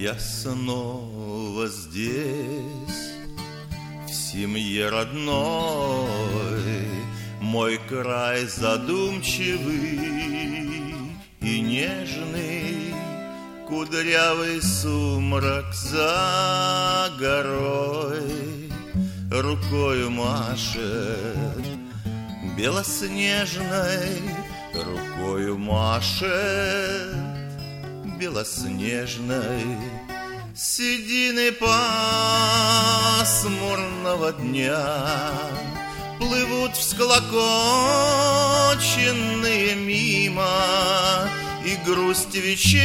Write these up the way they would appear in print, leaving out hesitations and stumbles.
Я снова здесь, в семье родной, мой край задумчивый и нежный, кудрявый сумрак за горой рукою машет, белоснежной рукою машет, белоснежной. Седины пасмурного дня плывут всклокоченные мимо, и грусть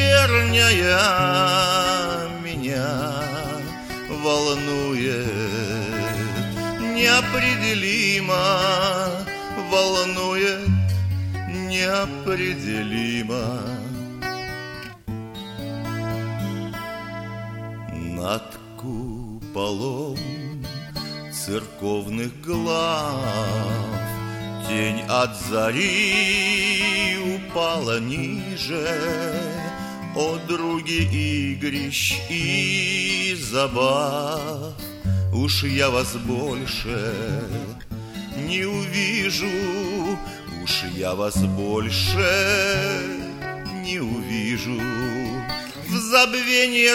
вечерняя меня волнует неопределимо, волнует неопределимо. Над куполом церковных глав тень от зари упала ниже. О, други игрищ и забав, уж я вас больше не увижу, уж я вас больше не увижу. В забвенье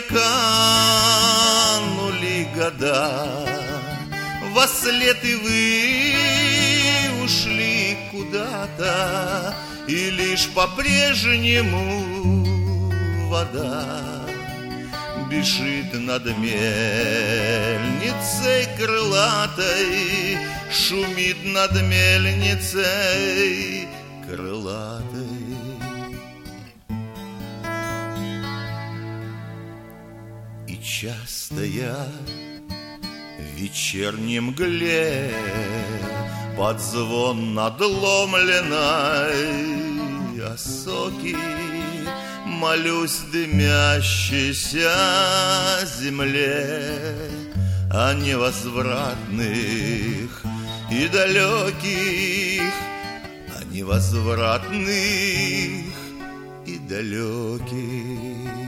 канули года, вослед и вы ушли куда-то, и лишь по-прежнему вода бежит над мельницей крылатой, шумит над мельницей крылатой. И часто я в вечернем мгле под звон надломленной осоки молюсь дымящейся земле о невозвратных и далеких, о невозвратных и далеких.